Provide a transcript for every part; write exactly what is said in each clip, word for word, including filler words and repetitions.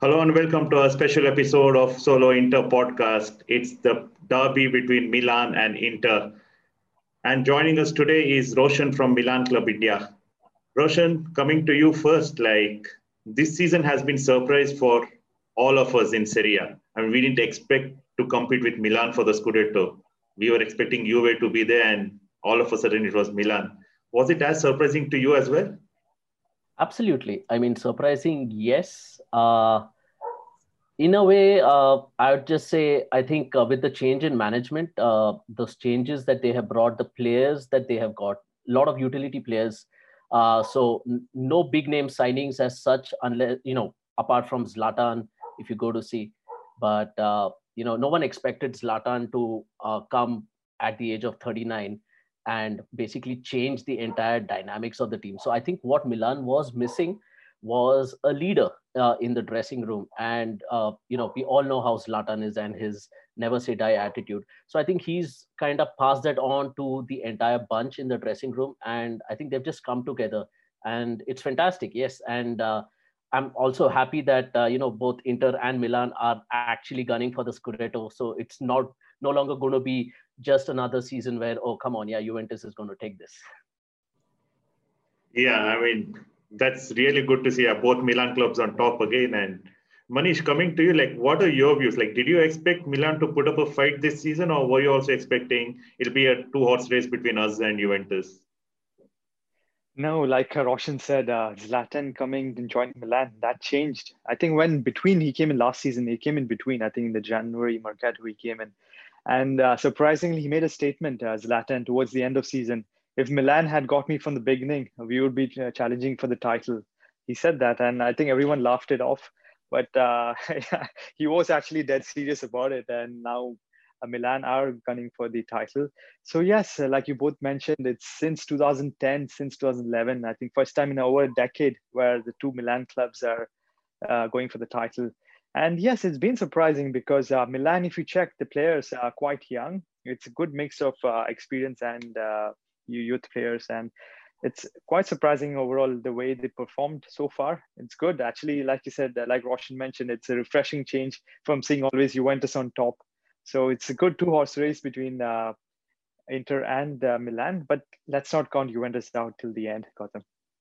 Hello and welcome to a special episode of Solo Inter podcast. It's the derby between Milan and Inter. And joining us today is Roshan from Milan Club India. Roshan, coming to you first, like this season has been surprise for all of us in Serie A. I mean, we didn't expect to compete with Milan for the Scudetto. We were expecting Juve to be there, and all of a sudden it was Milan. Was it as surprising to you as well? Absolutely. I mean, surprising, yes. Uh, in a way, uh, I would just say, I think uh, with the change in management, uh, those changes that they have brought, the players that they have got, a lot of utility players. Uh, so n- no big name signings as such, unless, you know, apart from Zlatan, if you go to see. But, uh, you know, no one expected Zlatan to uh, come at the age of thirty-nine and basically change the entire dynamics of the team. So I think what Milan was missing was a leader uh, in the dressing room. And, uh, you know, we all know how Zlatan is and his never say die attitude. So I think he's kind of passed that on to the entire bunch in the dressing room. And I think they've just come together and it's fantastic. Yes. And, uh, I'm also happy that, uh, you know, both Inter and Milan are actually gunning for the Scudetto. So it's not no longer going to be just another season where, oh, come on, yeah, Juventus is going to take this. Yeah, I mean, that's really good to see uh, both Milan clubs on top again. And Manish, coming to you, like, what are your views? Like, did you expect Milan to put up a fight this season, or were you also expecting it'll be a two horse race between us and Juventus? No, like uh, Roshan said, uh, Zlatan coming and joining Milan, that changed. I think when between he came in last season, he came in between. I think in the January Mercato he came in, and uh, surprisingly he made a statement, uh, Zlatan, towards the end of season. If Milan had got me from the beginning, we would be uh, challenging for the title. He said that, and I think everyone laughed it off. But uh, he was actually dead serious about it, and now uh, Milan are gunning for the title. So yes, uh, like you both mentioned, it's since two thousand ten, since two thousand eleven, I think first time in over a decade where the two Milan clubs are uh, going for the title. And yes, it's been surprising because uh, Milan, if you check, the players are quite young. It's a good mix of uh, experience and uh, youth players, and it's quite surprising overall the way they performed so far. It's good, actually. Like you said, uh, like Roshan mentioned, it's a refreshing change from seeing always Juventus on top. So it's a good two horse race between uh, Inter and uh, Milan, but let's not count Juventus out till the end, Gautam.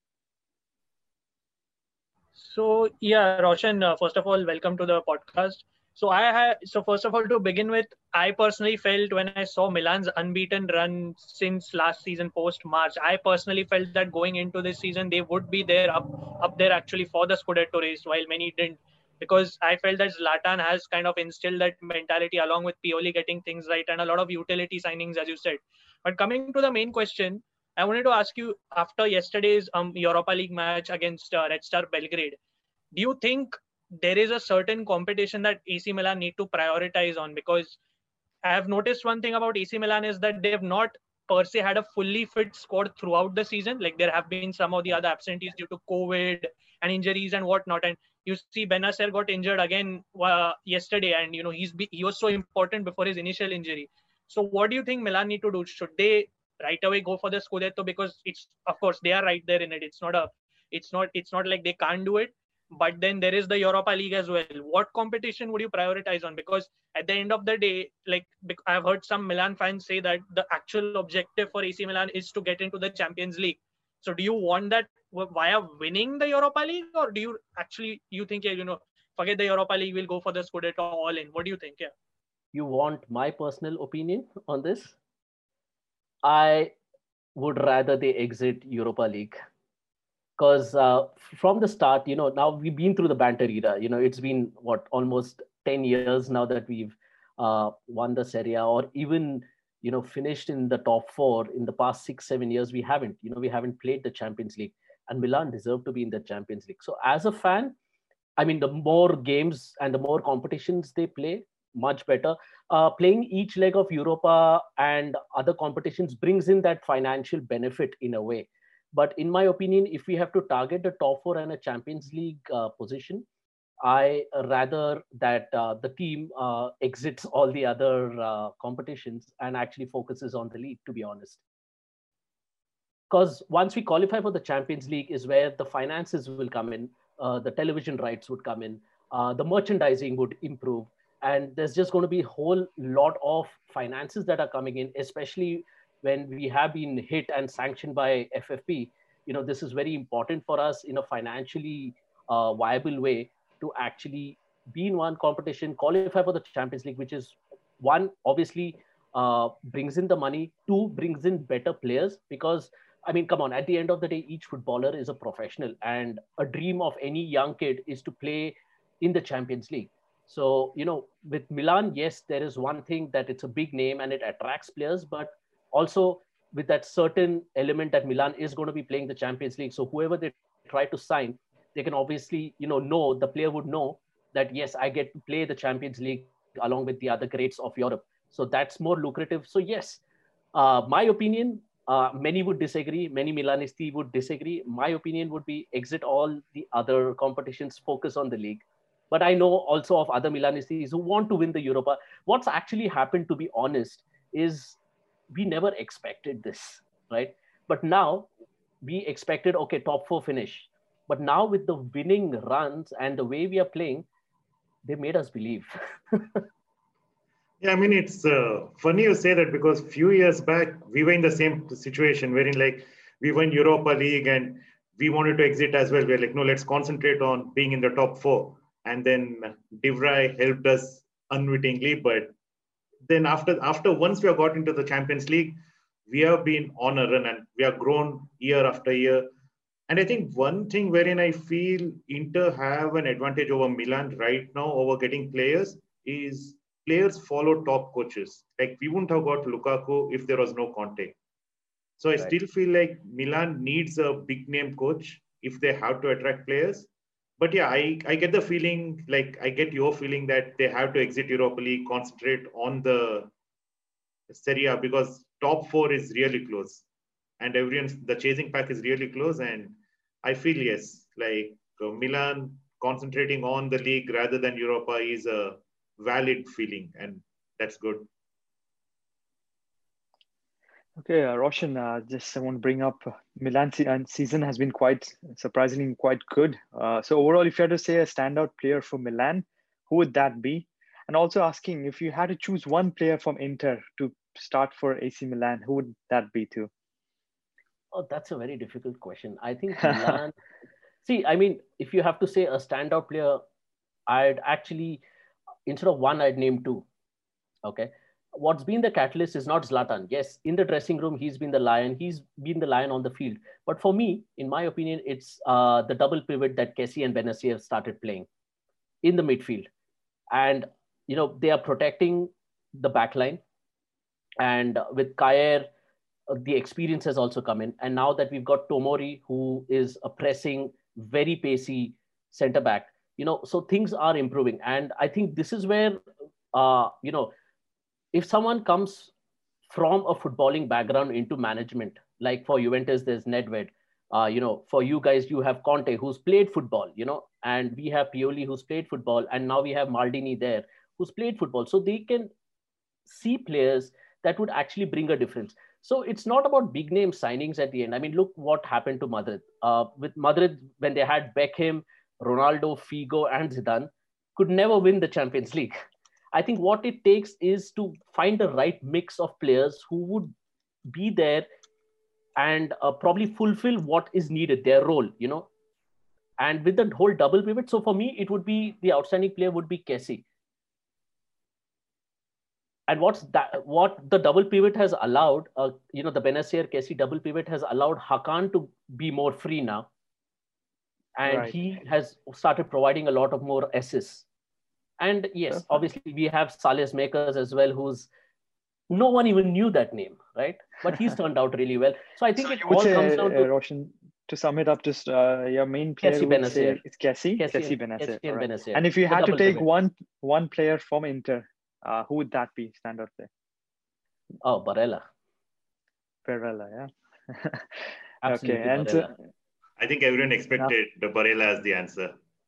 So yeah, Roshan. Uh, first of all, welcome to the podcast. So I ha- so first of all, to begin with, I personally felt when I saw Milan's unbeaten run since last season post March, I personally felt that going into this season they would be there up up there actually for the Scudetto race, while many didn't, because I felt that Zlatan has kind of instilled that mentality along with Pioli getting things right and a lot of utility signings, as you said. But coming to the main question, I wanted to ask you, after yesterday's um, Europa League match against uh, Red Star Belgrade, do you think there is a certain competition that A C Milan need to prioritize on? Because I have noticed one thing about A C Milan is that they have not per se had a fully fit squad throughout the season. Like there have been some of the other absentees due to COVID and injuries and whatnot. And you see Benacer got injured again uh, yesterday, and you know he's be, he was so important before his initial injury. So what do you think Milan need to do? Should they right away go for the Scudetto? Because it's, of course, they are right there in it. It's not a it's not it's not like they can't do it, but then there is the Europa League as well. What competition would you prioritize on? Because at the end of the day, like I've heard some Milan fans say that the actual objective for A C Milan is to get into the Champions League. So do you want that via winning the Europa League, or do you actually you think, yeah, you know, forget the Europa League, we'll go for the Scudetto all in? What do you think? Yeah. You want my personal opinion on this? I would rather they exit Europa League because uh, from the start, you know, now we've been through the banter era. You know, it's been what, almost ten years now that we've uh, won the Serie A, or even, you know, finished in the top four. In the past six seven years we haven't, you know, we haven't played the Champions League, and Milan deserve to be in the Champions League. So as a fan, I mean, the more games and the more competitions they play, much better. Uh, playing each leg of Europa and other competitions brings in that financial benefit in a way. But in my opinion, if we have to target the top four and a Champions League uh, position, I rather that uh, the team uh, exits all the other uh, competitions and actually focuses on the league, to be honest. Because once we qualify for the Champions League is where the finances will come in, uh, the television rights would come in, uh, the merchandising would improve, and there's just going to be a whole lot of finances that are coming in, especially when we have been hit and sanctioned by F F P. You know, this is very important for us in a financially uh, viable way to actually be in one competition, qualify for the Champions League, which is one, obviously uh, brings in the money, two, brings in better players. Because, I mean, come on, at the end of the day, each footballer is a professional, and a dream of any young kid is to play in the Champions League. So, you know, with Milan, yes, there is one thing that it's a big name and it attracts players, but also with that certain element that Milan is going to be playing the Champions League. So whoever they try to sign, they can obviously, you know, know, the player would know that, yes, I get to play the Champions League along with the other greats of Europe. So that's more lucrative. So yes, uh, my opinion, uh, many would disagree. Many Milanisti would disagree. My opinion would be exit all the other competitions, focus on the league. But I know also of other Milanistas who want to win the Europa. What's actually happened, to be honest, is we never expected this, right? But now we expected, okay, top four finish. But now with the winning runs and the way we are playing, they made us believe. Yeah, I mean, it's uh, funny you say that, because few years back, we were in the same situation wherein like we won Europa League and we wanted to exit as well. We're like, no, let's concentrate on being in the top four. And then De Vrij helped us unwittingly. But then after, after once we have got into the Champions League, we have been on a run and we have grown year after year. And I think one thing wherein I feel Inter have an advantage over Milan right now over getting players is players follow top coaches. Like we wouldn't have got Lukaku if there was no Conte. So I right. still feel like Milan needs a big name coach if they have to attract players. But yeah, I, I get the feeling, like I get your feeling that they have to exit Europa League, concentrate on the Serie A, because top four is really close. And everyone, the chasing pack is really close. And I feel, yes, like uh, Milan concentrating on the league rather than Europa is a valid feeling. And that's good. Okay, uh, Roshan, uh, just I want to bring up uh, Milan se- and season has been quite surprisingly quite good. Uh, so overall, if you had to say a standout player for Milan, who would that be? And also asking, if you had to choose one player from Inter to start for A C Milan, who would that be too? Oh, that's a very difficult question. I think Milan, see, I mean, if you have to say a standout player, I'd actually, instead of one, I'd name two. Okay. What's been the catalyst is not Zlatan. Yes, in the dressing room, he's been the lion. He's been the lion on the field. But for me, in my opinion, it's uh, the double pivot that Kessie and Bennacer started playing in the midfield. And, you know, they are protecting the back line. And with Kjaer, uh, the experience has also come in. And now that we've got Tomori, who is a pressing, very pacey center back, you know, so things are improving. And I think this is where, uh, you know, if someone comes from a footballing background into management, like for Juventus, there's Nedved. Uh, you know, for you guys, you have Conte, who's played football, you know, and we have Pioli, who's played football. And now we have Maldini there, who's played football. So they can see players that would actually bring a difference. So it's not about big name signings at the end. I mean, look what happened to Madrid. Uh, with Madrid, when they had Beckham, Ronaldo, Figo, and Zidane, could never win the Champions League. I think what it takes is to find the right mix of players who would be there and uh, probably fulfill what is needed, their role, you know. And with the whole double pivot, so for me, it would be the outstanding player would be Kessie. And what's that? What the double pivot has allowed, uh, you know, the Bennacer Kessie double pivot has allowed Hakan to be more free now, and right. he has started providing a lot of more assists. And yes, Perfect. Obviously we have Sales Makers as well, who's no one even knew that name, right? But he's turned out really well. So I think so it all say, comes down to uh, Roshan. To sum it up, just uh, your main player Kessie would say it's Kessie, Kessie Bennacer. And, right. Bennacer. And if you the had to take pivot. one one player from Inter, uh, who would that be? Stand out there. Oh, Barella. Barella, yeah. Absolutely, okay, and uh, I think everyone expected the Barella as the answer.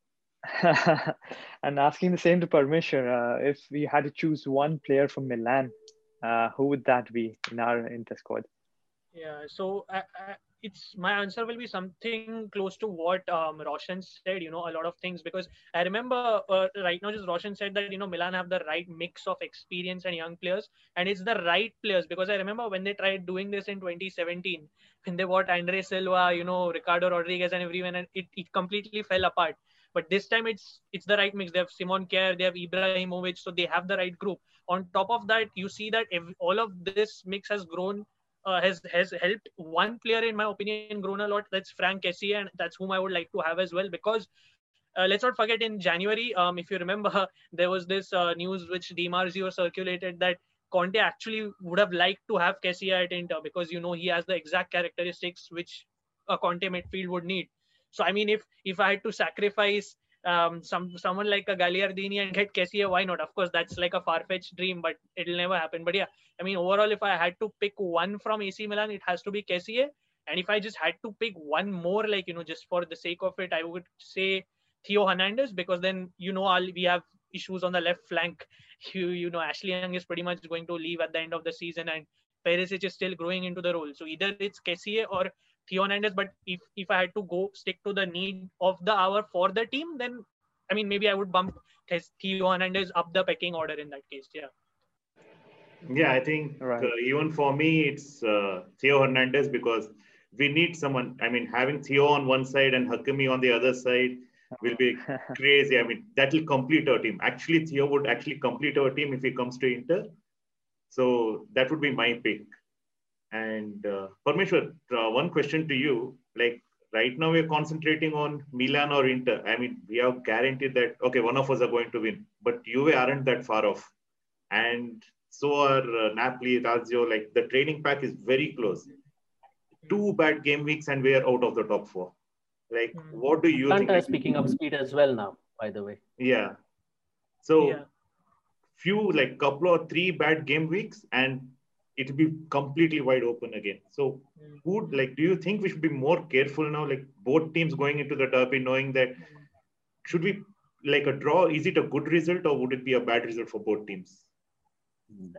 And asking the same to Parmeshwar, uh, if we had to choose one player from Milan, uh, who would that be in our Inter squad? Yeah, so I, I, it's my answer will be something close to what um, Roshan said. You know, a lot of things because I remember uh, right now just Roshan said that you know Milan have the right mix of experience and young players, and it's the right players because I remember when they tried doing this in twenty seventeen when they bought Andre Silva, you know, Ricardo Rodriguez, and everyone, and it, it completely fell apart. But this time it's it's the right mix. They have Simon Kjaer, they have Ibrahimovic, so they have the right group. On top of that, you see that every, all of this mix has grown uh, has has helped one player in my opinion grown a lot. That's Frank Kessie, and that's whom I would like to have as well because uh, let's not forget in January, um, if you remember, there was this uh, news which DiMarzio circulated that Conte actually would have liked to have Kessie at Inter because you know he has the exact characteristics which a Conte midfield would need. So I mean, if if I had to sacrifice um, some someone like a Gagliardini and get Kessie, why not? Of course, that's like a far-fetched dream, but it'll never happen. But yeah, I mean, overall, if I had to pick one from A C Milan, it has to be Kessie. And if I just had to pick one more, like, you know, just for the sake of it, I would say Theo Hernandez, because then, you know, I'll, we have issues on the left flank. You, you know, Ashley Young is pretty much going to leave at the end of the season, and Perisic is still growing into the role. So either it's Kessie or Theo Hernandez. But if, if I had to go stick to the need of the hour for the team, then, I mean, maybe I would bump Theo Hernandez up the pecking order in that case. Yeah. Yeah, I think Right. uh, even for me, it's uh, Theo Hernandez because we need someone. I mean, having Theo on one side and Hakimi on the other side will be crazy. I mean, that will complete our team. Actually, Theo would actually complete our team if he comes to Inter. So that would be my pick. And uh, Parmeshwar, uh, one question to you. Like right now, we're concentrating on Milan or Inter. I mean, we have guaranteed that, okay, one of us are going to win. But Juve aren't that far off. And so are uh, Napoli, Lazio. Like the training pack is very close. Two bad game weeks and we are out of the top four. Like, Mm. what do you Atlanta is think? picking up speed as well now, by the way. Yeah. So Yeah. few like couple or three bad game weeks and it'll be completely wide open again. So Mm. would like do you think we should be more careful now? Like both teams going into the derby, knowing that should we like a draw? Is it a good result or would it be a bad result for both teams? No.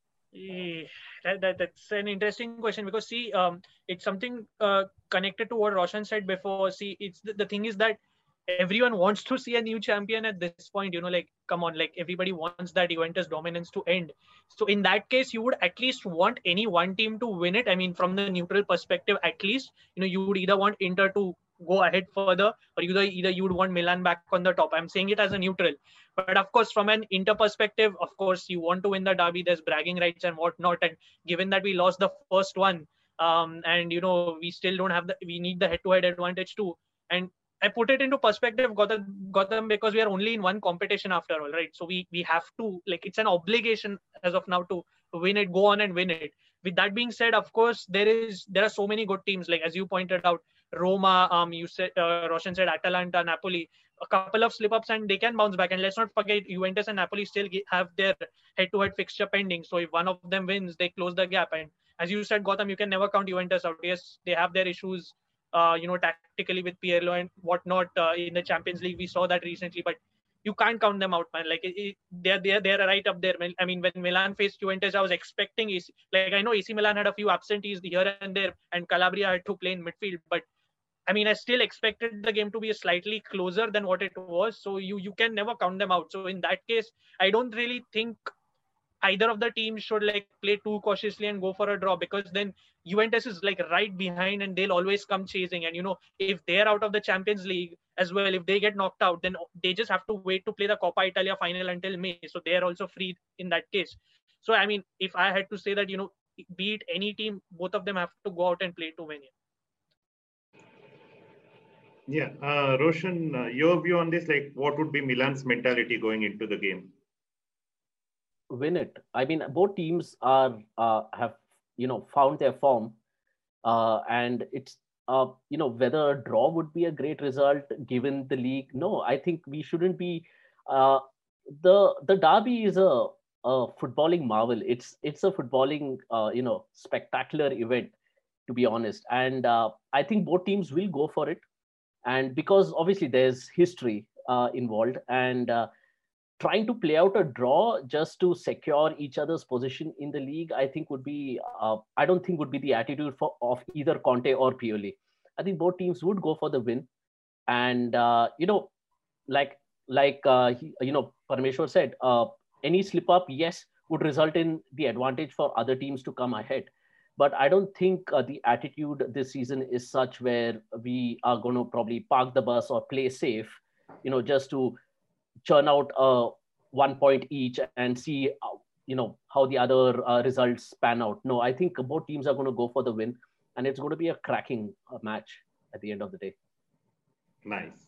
Eh, That, that, that's an interesting question because see, um, it's something uh, connected to what Roshan said before. See, it's the, the thing is that everyone wants to see a new champion at this point. You know, like come on, like everybody wants that Juventus dominance to end. So in that case, you would at least want any one team to win it. I mean, from the neutral perspective, at least you know you would either want Inter to go ahead further, or either either you would want Milan back on the top. I'm saying it as a neutral. But of course, from an Inter perspective, of course, you want to win the derby. There's bragging rights and whatnot. And given that we lost the first one, um, and you know we still don't have the, we need the head-to-head advantage too. And I put it into perspective, Gotham, Gotham, because we are only in one competition after all, right? So we we have to like it's an obligation as of now to win it, go on and win it. With that being said, of course, there is there are so many good teams. Like as you pointed out, Roma, um, you said uh, Roshan said Atalanta, Napoli, a couple of slip ups and they can bounce back. And let's not forget, Juventus and Napoli still have their head-to-head fixture pending. So if one of them wins, they close the gap. And as you said, Gotham, you can never count Juventus out. Yes, they have their issues, uh, you know, tactically with Pirlo and whatnot uh, in the Champions League. We saw that recently, but you can't count them out, man. Like it, it, they're they're they're right up there. I mean, when Milan faced Juventus, I was expecting A C. Like I know A C Milan had a few absentees here and there, and Calabria had to play in midfield, but I mean, I still expected the game to be slightly closer than what it was. So you you can never count them out. So in that case, I don't really think either of the teams should like play too cautiously and go for a draw, because then Juventus is like right behind and they'll always come chasing. And you know, if they're out of the Champions League as well, if they get knocked out, then they just have to wait to play the Coppa Italia final until May. So they're also free in that case. So I mean, if I had to say that, you know, be it any team, both of them have to go out and play to win. Yeah, uh, Roshan, uh, your view on this, like what would be Milan's mentality going into the game? Win it. I mean, both teams are uh, have you know found their form, uh, and it's uh, you know whether a draw would be a great result given the league. No, I think we shouldn't be. Uh, the the derby is a, a footballing marvel. It's it's a footballing uh, you know spectacular event, to be honest. And uh, I think both teams will go for it. And because obviously there's history uh, involved, and uh, trying to play out a draw just to secure each other's position in the league, I think would be, uh, I don't think would be the attitude for of either Conte or Pioli. I think both teams would go for the win. And, uh, you know, like, like uh, he, you know, Parameshwar said, uh, any slip up, yes, would result in the advantage for other teams to come ahead. But I don't think uh, the attitude this season is such where we are going to probably park the bus or play safe, you know, just to churn out uh, one point each and see, uh, you know, how the other uh, results pan out. No, I think both teams are going to go for the win, and it's going to be a cracking uh, match at the end of the day. Nice.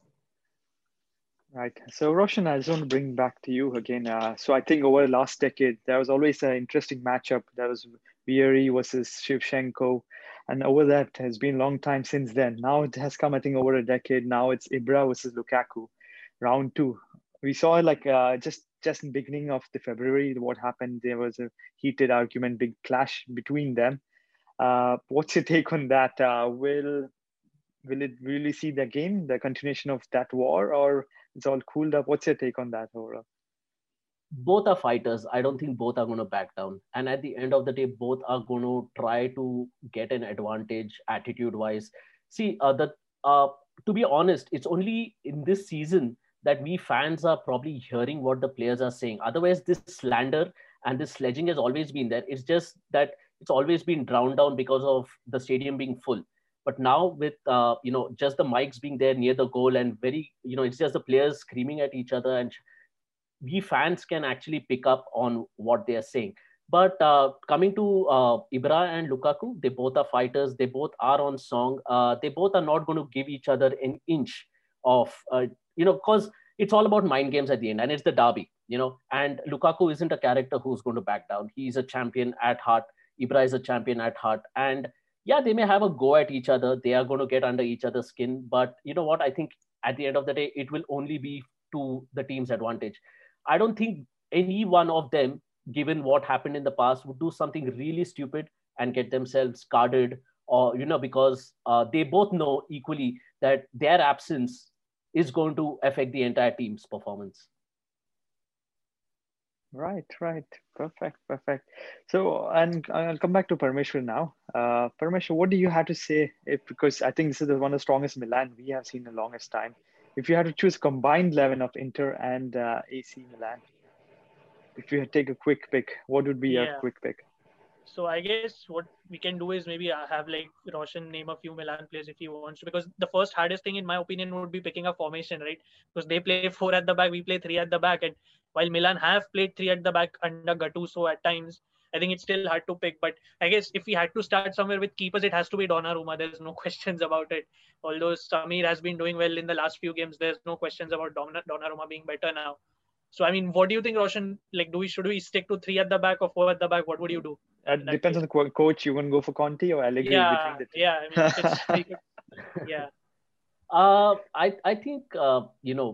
Right. So, Roshan, I just want to bring back to you again. Uh, so, I think over the last decade, there was always an interesting matchup. There was Vieri versus Shevchenko. And over that has been a long time since then. Now it has come, I think, over a decade. Now it's Ibra versus Lukaku, round two. We saw like uh, just just in the beginning of the February, what happened. There was a heated argument, big clash between them. Uh, what's your take on that? Uh, will will it really see the game, the continuation of that war, or it's all cooled up? What's your take on that, overall? Both are fighters. I don't think both are going to back down. And at the end of the day, both are going to try to get an advantage attitude-wise. See, uh, the uh, to be honest, it's only in this season that we fans are probably hearing what the players are saying. Otherwise, this slander and this sledging has always been there. It's just that it's always been drowned down because of the stadium being full. But now with, uh, you know, just the mics being there near the goal and very, you know, it's just the players screaming at each other, and we fans can actually pick up on what they are saying. But uh, coming to uh, Ibra and Lukaku, they both are fighters. They both are on song. Uh, they both are not going to give each other an inch of, uh, you know, because it's all about mind games at the end, and it's the derby, you know. And Lukaku isn't a character who's going to back down. He's a champion at heart. Ibra is a champion at heart. And yeah, they may have a go at each other. They are going to get under each other's skin. But you know what? I think at the end of the day, it will only be to the team's advantage. I don't think any one of them, given what happened in the past, would do something really stupid and get themselves carded, or, you know, because uh, they both know equally that their absence is going to affect the entire team's performance. Right, right. Perfect, perfect. So, and I'll come back to Parameshwar now. Uh, Parameshwar, what do you have to say? If, because I think this is the one of the strongest Milan we have seen in the longest time. If you had to choose combined eleven of Inter and uh, A C Milan, if you had to take a quick pick, what would be Yeah. your quick pick? So I guess what we can do is maybe have like Roshan name a few Milan players if he wants to, because the first hardest thing in my opinion would be picking a formation, right? Because they play four at the back, we play three at the back, and while Milan have played three at the back under Gattuso at times, I think it's still hard to pick. But I guess if we had to start somewhere with keepers, it has to be Donnarumma. There's no questions about it. Although Samir has been doing well in the last few games, there's no questions about Donnarumma being better now. So, I mean, what do you think, Roshan? Like, do we should we stick to three at the back or four at the back? What would you do? It depends on the co- coach. You want to go for Conte or Allegri? Yeah, between the two? yeah. I mean, it's, we could, yeah. Uh, I I think uh, you know,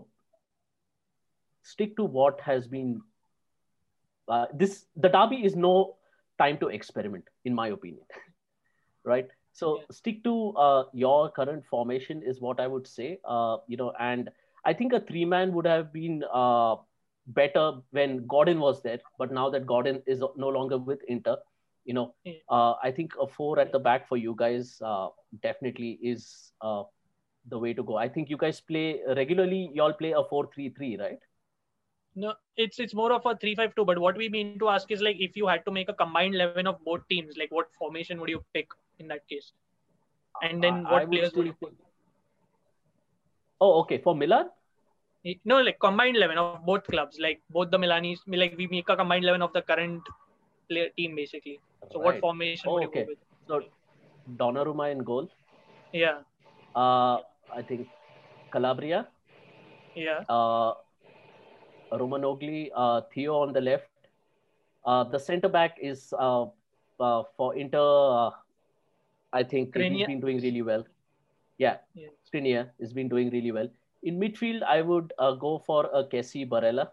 stick to what has been. Uh, this the derby is no time to experiment, in my opinion, right? So Yeah. stick to uh, your current formation is what I would say. Uh, you know, and I think a three man would have been uh, better when Gordon was there. But now that Gordon is no longer with Inter, you know, Yeah. uh, I think a four at the back for you guys uh, definitely is uh, the way to go. I think you guys play regularly. You all play a four three three, right? No, it's it's more of a three five two. But what we mean to ask is, like, if you had to make a combined eleven of both teams, like what formation would you pick in that case? And then I- what I would players would still you put? think- Oh, okay. For Milan, No, like combined eleven of both clubs, like both the Milanis, like we make a combined eleven of the current player team basically. So what right. formation Oh, would you okay. go with? So Donnarumma in goal. Yeah, Uh, I think Calabria, yeah, uh, Romanogli, uh, Theo on the left. Uh, the centre back is uh, uh, for Inter. Uh, I think he's Skriniar. been doing really well. Yeah, Yeah. Skriniar has been doing really well. In midfield, I would uh, go for a Kessie Barella,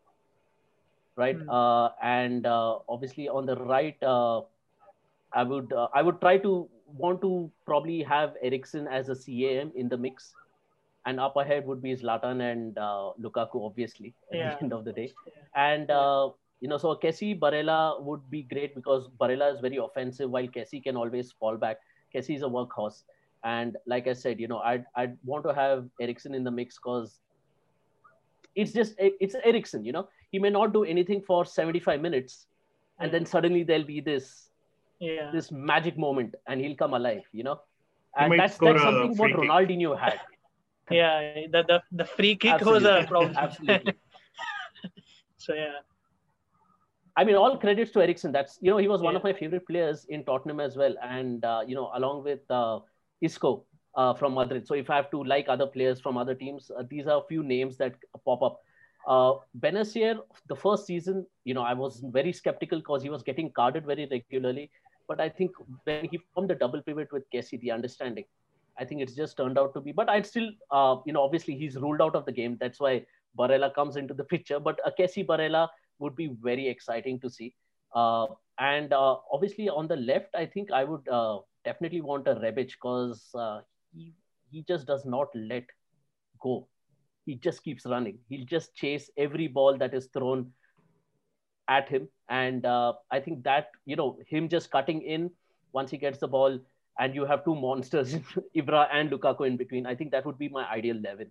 right? Hmm. Uh, and uh, obviously on the right, uh, I would uh, I would try to want to probably have Ericsson as a C A M in the mix, and up ahead would be Zlatan and uh, Lukaku, obviously, at Yeah. the end of the day. And, uh, you know, so Kessie, Barella would be great because Barella is very offensive while Kessie can always fall back. Kessie is a workhorse. And like I said, you know, I'd, I'd want to have Eriksen in the mix because it's just, it's Eriksen, you know. He may not do anything for seventy-five minutes and then suddenly there'll be this, yeah. this magic moment and he'll come alive, you know. And might that's, score that's a something what free kick. Ronaldinho had. Yeah, the, the, the free kick was Absolutely. a problem. Absolutely. So, yeah. I mean, all credits to Eriksen. That's, you know, he was one Yeah. of my favorite players in Tottenham as well. And, uh, you know, along with uh, Isco uh, from Madrid. So if I have to like other players from other teams, uh, these are a few names that pop up. Uh, Benacer, the first season, you know, I was very skeptical because he was getting carded very regularly. But I think when he formed the double pivot with Kessie, the understanding, I think it's just turned out to be. But I'd still, uh, you know, obviously he's ruled out of the game. That's why Barella comes into the picture. But a Kessie Barella would be very exciting to see. Uh, and uh, obviously on the left, I think I would uh, definitely want a Rebic because uh, he, he just does not let go. He just keeps running. He'll just chase every ball that is thrown at him. And uh, I think that, you know, him just cutting in once he gets the ball and you have two monsters, Ibra and Lukaku in between. I think that would be my ideal eleven.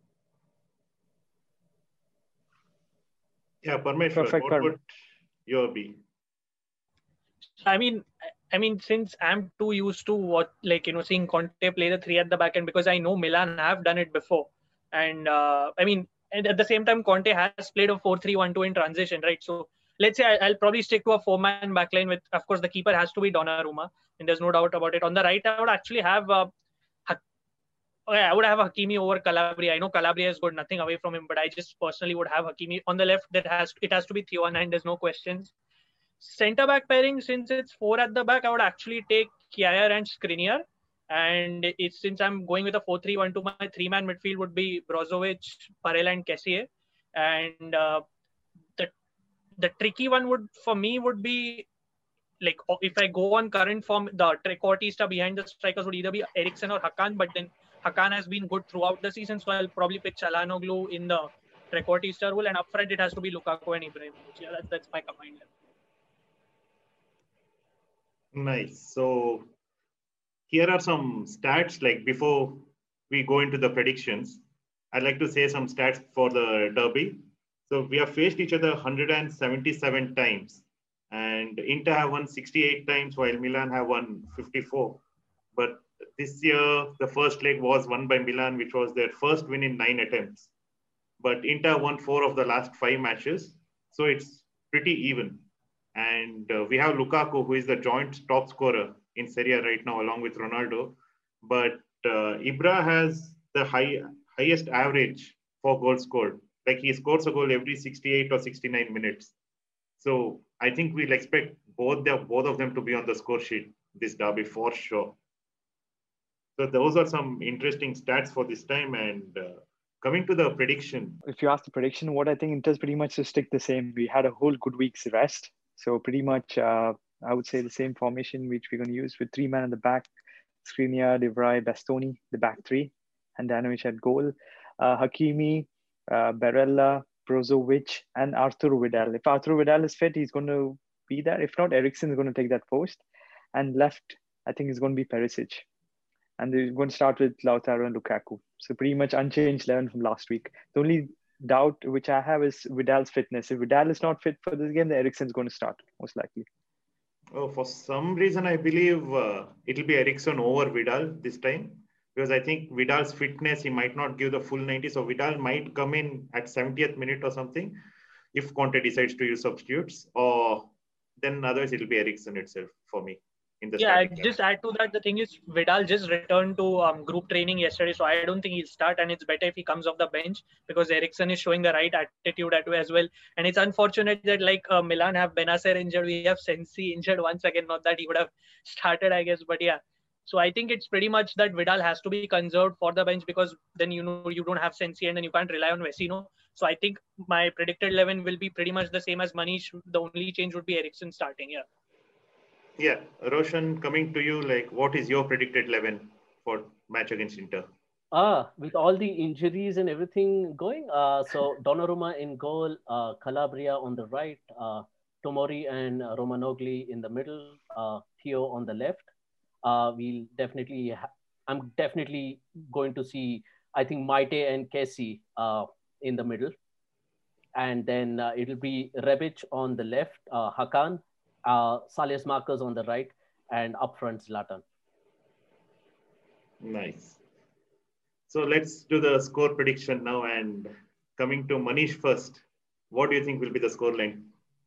Yeah, Parmeshwar, Perfect, what Parm. would your be? I mean, I mean, since I'm too used to what, like, you know, seeing Conte play the three at the back end, because I know Milan have done it before. And uh, I mean, and at the same time, Conte has played a four three one two in transition, right? So let's say I, I'll probably stick to a four-man backline with, of course, the keeper has to be Donnarumma, and there's no doubt about it. On the right, I would actually have, uh, ha- oh, yeah, I would have Hakimi over Calabria. I know Calabria is good, nothing away from him, but I just personally would have Hakimi. On the left, that has it has to be Theo Hernandez, there's no questions. Centre back pairing, since it's four at the back, I would actually take Kjaer and Skriniar. And it's since I'm going with a four three one two, my three-man midfield would be Brozovic, Barella, and Kessie. And uh, the the tricky one would for me would be like if I go on current form, the trequartista behind the strikers would either be Eriksen or Hakan. But then Hakan has been good throughout the season, so I'll probably pick Çalhanoğlu in the trequartista role, and up front it has to be Lukaku and Ibrahimovic. Yeah, that's that's my combined level. Nice. So here are some stats. Like before we go into the predictions, I'd like to say some stats for the derby. So we have faced each other one hundred seventy-seven times, and Inter have won sixty-eight times while Milan have won fifty-four. But this year, the first leg was won by Milan, which was their first win in nine attempts. But Inter won four of the last five matches. So it's pretty even. And uh, we have Lukaku, who is the joint top scorer in Serie A right now, along with Ronaldo. But uh, Ibra has the high, highest average for goals scored. Like he scores a goal every sixty-eight or sixty-nine minutes. So I think we'll expect both, the, both of them to be on the score sheet this derby for sure. So those are some interesting stats for this time. And uh, coming to the prediction. If you ask the prediction, what I think Inter's pretty much to stick the same. We had a whole good week's rest. So pretty much, uh, I would say the same formation which we're going to use with three men in the back, Skriniar, De Vrij, Bastoni, the back three, and Handanovic at goal, uh, Hakimi, uh, Barella, Brozovic, and Arturo Vidal. If Arturo Vidal is fit, he's going to be there. If not, Eriksen is going to take that post. And left, I think it's going to be Perisic. And they're going to start with Lautaro and Lukaku. So pretty much unchanged eleven from last week. The only doubt which I have is Vidal's fitness. If Vidal is not fit for this game, then Eriksen is going to start, most likely. Oh, for some reason, I believe uh, it'll be Eriksen over Vidal this time. Because I think Vidal's fitness, he might not give the full ninety. So Vidal might come in at seventieth minute or something if Conte decides to use substitutes. Or then otherwise, it'll be Eriksen itself for me. In the yeah, game. just add to that. The thing is, Vidal just returned to um, group training yesterday, so I don't think he'll start. And it's better if he comes off the bench because Eriksen is showing the right attitude as well. And it's unfortunate that like uh, Milan have Benacer injured, we have Sensi injured once again. Not that he would have started, I guess, but yeah. So I think it's pretty much that Vidal has to be conserved for the bench because then you know you don't have Sensi and then you can't rely on Vecino. So I think my predicted eleven will be pretty much the same as Manish. The only change would be Eriksen starting. Yeah. Yeah, Roshan, coming to you, like what is your predicted eleven for match against Inter? Ah, with all the injuries and everything going, uh, so Donnarumma in goal, uh, Calabria on the right, uh, Tomori and uh, Romanogli in the middle, uh, Theo on the left. Uh, we'll definitely, ha- I'm definitely going to see, I think, Maite and Kessie uh, in the middle. And then uh, it'll be Rebic on the left, uh, Hakan, uh, Salias Marcus on the right, and up front, Zlatan. Nice. So let's do the score prediction now. And coming to Manish first, what do you think will be the score line?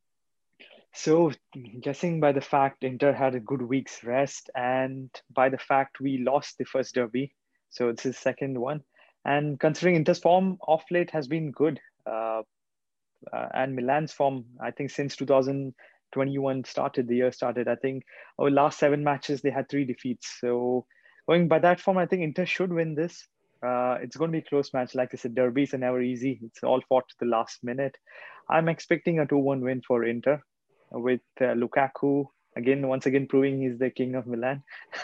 So, guessing by the fact Inter had a good week's rest, and by the fact we lost the first derby, so this is the second one. And considering Inter's form off late has been good, uh, uh, and Milan's form, I think since two thousand twenty-one started, the year started, I think our last seven matches they had three defeats. So, going by that form, I think Inter should win this. Uh, it's going to be a close match. Like I said, derbies are never easy. It's all fought to the last minute. I'm expecting a two one win for Inter with uh, Lukaku again, once again proving he's the king of Milan,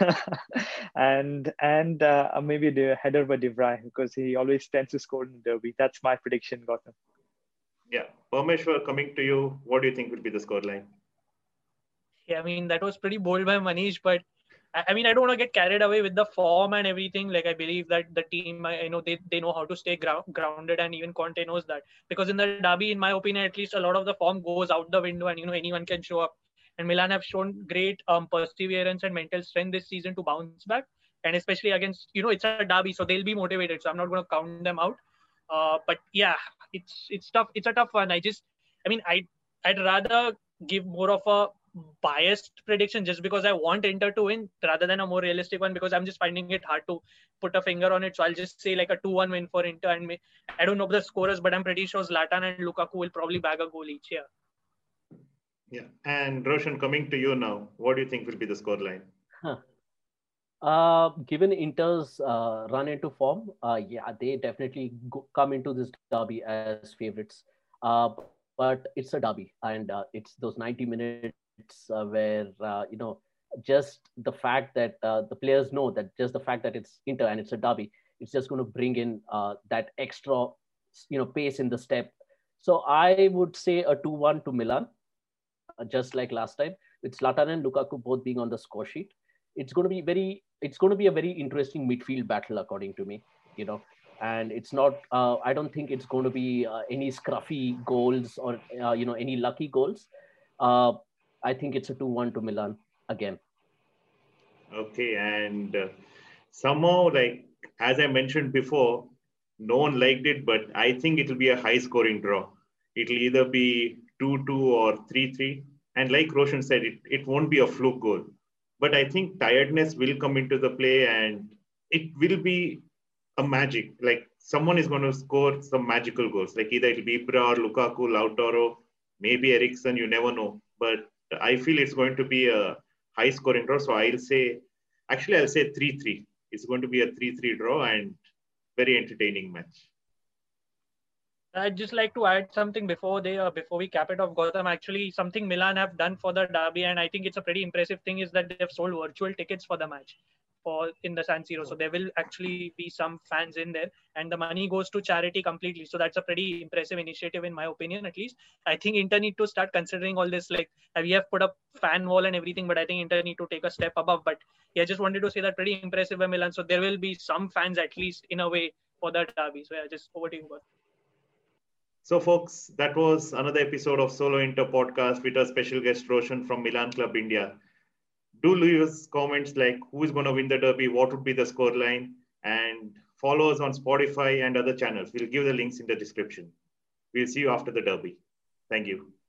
and and uh, maybe the header by De Vrij because he always tends to score in the derby. That's my prediction, Gautam. Yeah, Parmeshwar, coming to you, what do you think will be the score line? Yeah, I mean that was pretty bold by Manish, but I, I mean I don't want to get carried away with the form and everything. Like I believe that the team, I know they, they know how to stay ground, grounded, and even Conte knows that. Because in the derby, in my opinion, at least a lot of the form goes out the window, and you know anyone can show up. And Milan have shown great um, perseverance and mental strength this season to bounce back, and especially against you know it's a derby, so they'll be motivated. So I'm not going to count them out. Uh, but yeah, it's it's tough. It's a tough one. I just, I mean, I I'd rather give more of a biased prediction just because I want Inter to win rather than a more realistic one because I'm just finding it hard to put a finger on it. So I'll just say like a two one win for Inter. And may, I don't know the scorers, but I'm pretty sure Zlatan and Lukaku will probably bag a goal each. Yeah. Yeah. And Roshan, coming to you now, what do you think will be the score line? Huh. Uh, given Inter's uh, run into form, uh, yeah, they definitely go, come into this derby as favorites. Uh, but it's a derby, and uh, it's those ninety minutes uh, where uh, you know just the fact that uh, the players know that just the fact that it's Inter and it's a derby, it's just going to bring in uh, that extra you know pace in the step. So I would say a two one to Milan, uh, just like last time, with Zlatan and Lukaku both being on the score sheet. It's going to be very it's going to be a very interesting midfield battle according to me, you know and it's not uh, I don't think it's going to be uh, any scruffy goals or uh, you know any lucky goals. uh, I think it's a two one to Milan again. Okay, and uh, somehow, like as I mentioned before, no one liked it, but I think it will be a high scoring draw. It'll either be two two or three three. And like Roshan said, it, it won't be a fluke goal. But I think tiredness will come into the play and it will be a magic. Like someone is going to score some magical goals. Like either it'll be Ibra or Lukaku, Lautaro, maybe Eriksen, you never know. But I feel it's going to be a high scoring draw. So I'll say, actually, I'll say three three. It's going to be a three three draw and very entertaining match. I'd just like to add something before they uh, before we cap it off, Gautam. Actually, something Milan have done for the derby, and I think it's a pretty impressive thing, is that they have sold virtual tickets for the match, for in the San Siro. So there will actually be some fans in there, and the money goes to charity completely. So that's a pretty impressive initiative, in my opinion, at least. I think Inter need to start considering all this. Like we have put up fan wall and everything, but I think Inter need to take a step above. But yeah, I just wanted to say that pretty impressive by Milan. So there will be some fans at least in a way for the derby. So yeah, just over to you, Gautam. So, folks, that was another episode of Solo Inter podcast with our special guest Roshan from Milan Club India. Do leave us comments like who is going to win the derby, what would be the score line, and follow us on Spotify and other channels. We'll give the links in the description. We'll see you after the derby. Thank you.